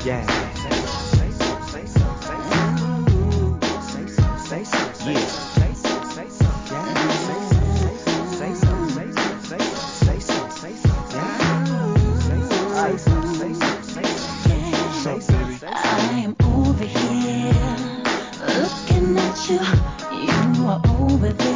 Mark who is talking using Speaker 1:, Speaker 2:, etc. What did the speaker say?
Speaker 1: Yeah. Say so, say so, say so. Say so, say so, say so. Say so, say so. Yeah. Say so, say so, say so. Say so, say so, say so. Say so, yeah. Say so, say so, say so. Say so, say so.
Speaker 2: I am over here looking at you. You are over there.